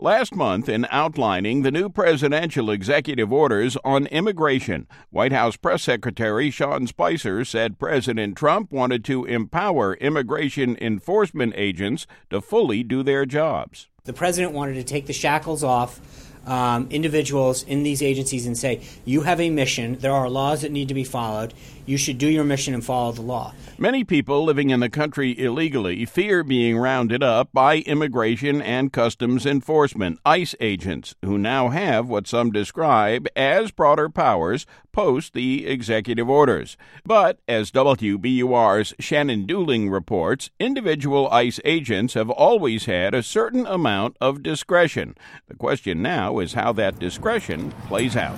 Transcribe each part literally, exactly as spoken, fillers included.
Last month, in outlining the new presidential executive orders on immigration, White House Press Secretary Sean Spicer said President Trump wanted to empower immigration enforcement agents to fully do their jobs. The president wanted to take the shackles off um, individuals in these agencies and say, you have a mission, there are laws that need to be followed, you should do your mission and follow the law. Many people living in the country illegally fear being rounded up by Immigration and Customs Enforcement, ICE agents, who now have what some describe as broader powers post the executive orders. But, as W B U R's Shannon Dooling reports, individual ICE agents have always had a certain amount of discretion. The question now is how that discretion plays out.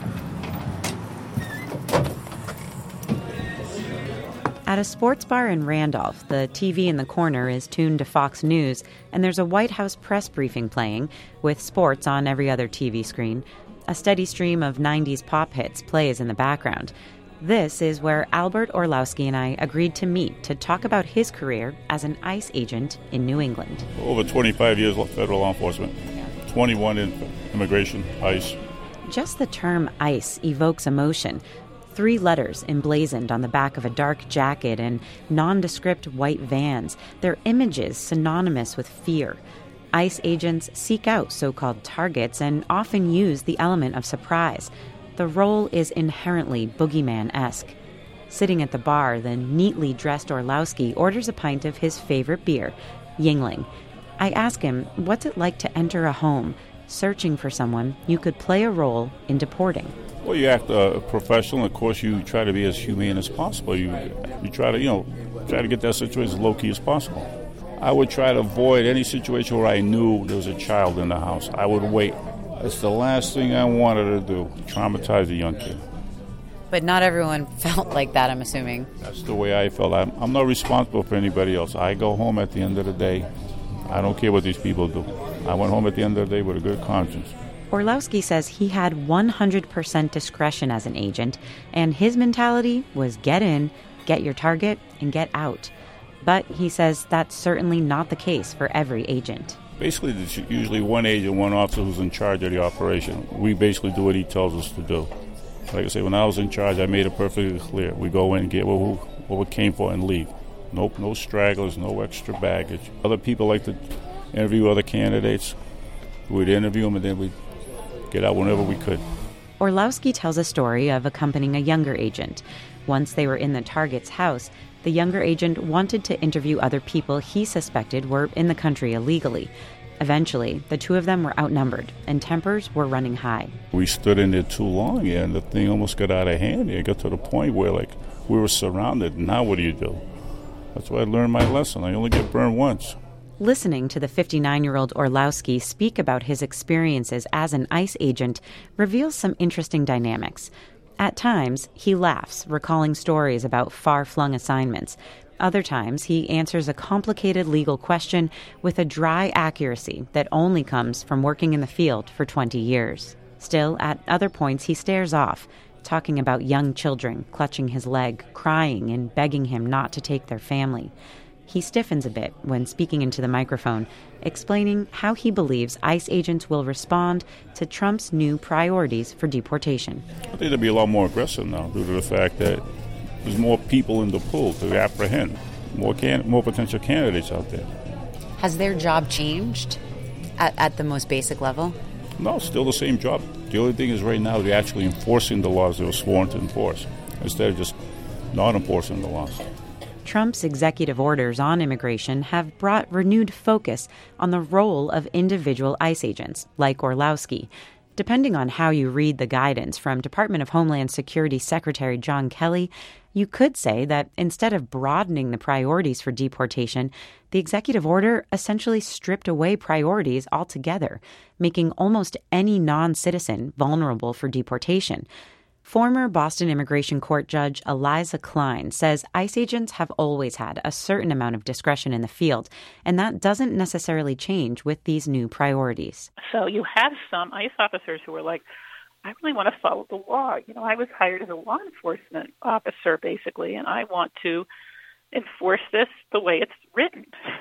At a sports bar in Randolph, the T V in the corner is tuned to Fox News, and there's a White House press briefing playing, with sports on every other T V screen. A steady stream of nineties pop hits plays in the background. This is where Albert Orlowski and I agreed to meet to talk about his career as an ICE agent in New England. Over twenty-five years of federal law enforcement, twenty-one in immigration, ICE. Just the term ICE evokes emotion. Three letters emblazoned on the back of a dark jacket and nondescript white vans. Their images synonymous with fear. ICE agents seek out so-called targets and often use the element of surprise. The role is inherently boogeyman-esque. Sitting at the bar, the neatly dressed Orlowski orders a pint of his favorite beer, Yuengling. I ask him, what's it like to enter a home, searching for someone you could play a role in deporting? Well, you act uh, professional. Of course, you try to be as humane as possible. You you try to, you know, try to get that situation as low-key as possible. I would try to avoid any situation where I knew there was a child in the house. I would wait. That's the last thing I wanted to do, traumatize a young kid. But not everyone felt like that, I'm assuming. That's the way I felt. I'm, I'm not responsible for anybody else. I go home at the end of the day. I don't care what these people do. I went home at the end of the day with a good conscience. Orlowski says he had one hundred percent discretion as an agent, and his mentality was get in, get your target, and get out. But he says that's certainly not the case for every agent. Basically, there's usually one agent, one officer who's in charge of the operation. We basically do what he tells us to do. Like I say, when I was in charge, I made it perfectly clear. We go in, get what we, what we came for, and leave. Nope, no stragglers, no extra baggage. Other people like to interview other candidates. We'd interview them, and then we'd get out whenever we could. Orlowski tells a story of accompanying a younger agent. Once they were in the target's house, the younger agent wanted to interview other people he suspected were in the country illegally. Eventually, the two of them were outnumbered, and tempers were running high. We stood in there too long, yeah, and the thing almost got out of hand. It got to the point where, like, we were surrounded. Now what do you do? That's why I learned my lesson. I only get burned once. Listening to the fifty-nine-year-old Orlowski speak about his experiences as an ICE agent reveals some interesting dynamics. At times, he laughs, recalling stories about far-flung assignments. Other times, he answers a complicated legal question with a dry accuracy that only comes from working in the field for twenty years. Still, at other points, he stares off, talking about young children clutching his leg, crying and begging him not to take their family. He stiffens a bit when speaking into the microphone, explaining how he believes ICE agents will respond to Trump's new priorities for deportation. I think they'll be a lot more aggressive now due to the fact that there's more people in the pool to apprehend, more can- more potential candidates out there. Has their job changed at, at the most basic level? No, still the same job. The only thing is right now they're actually enforcing the laws they were sworn to enforce instead of just not enforcing the laws. Trump's executive orders on immigration have brought renewed focus on the role of individual ICE agents, like Orlowski. Depending on how you read the guidance from Department of Homeland Security Secretary John Kelly, you could say that instead of broadening the priorities for deportation, the executive order essentially stripped away priorities altogether, making almost any non-citizen vulnerable for deportation. Former Boston Immigration Court Judge Eliza Klein says ICE agents have always had a certain amount of discretion in the field, and that doesn't necessarily change with these new priorities. So you have some ICE officers who are like, I really want to follow the law. You know, I was hired as a law enforcement officer, basically, and I want to enforce this the way it's written.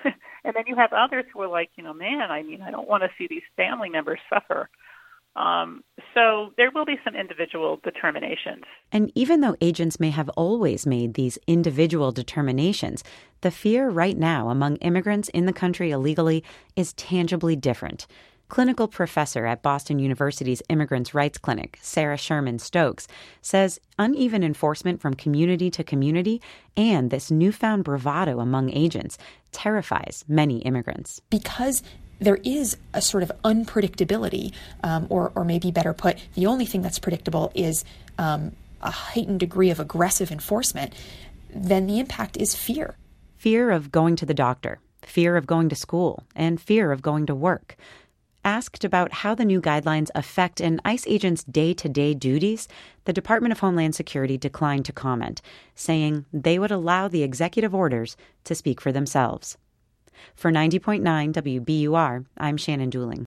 And then you have others who are like, you know, man, I mean, I don't want to see these family members suffer. Um, so there will be some individual determinations. And even though agents may have always made these individual determinations, the fear right now among immigrants in the country illegally is tangibly different. Clinical professor at Boston University's Immigrants' Rights Clinic, Sarah Sherman Stokes, says uneven enforcement from community to community and this newfound bravado among agents terrifies many immigrants. Because there is a sort of unpredictability, um, or, or maybe better put, the only thing that's predictable is um, a heightened degree of aggressive enforcement, then the impact is fear. Fear of going to the doctor, fear of going to school, and fear of going to work. Asked about how the new guidelines affect an ICE agent's day-to-day duties, the Department of Homeland Security declined to comment, saying they would allow the executive orders to speak for themselves. For ninety point nine W B U R, I'm Shannon Dooling.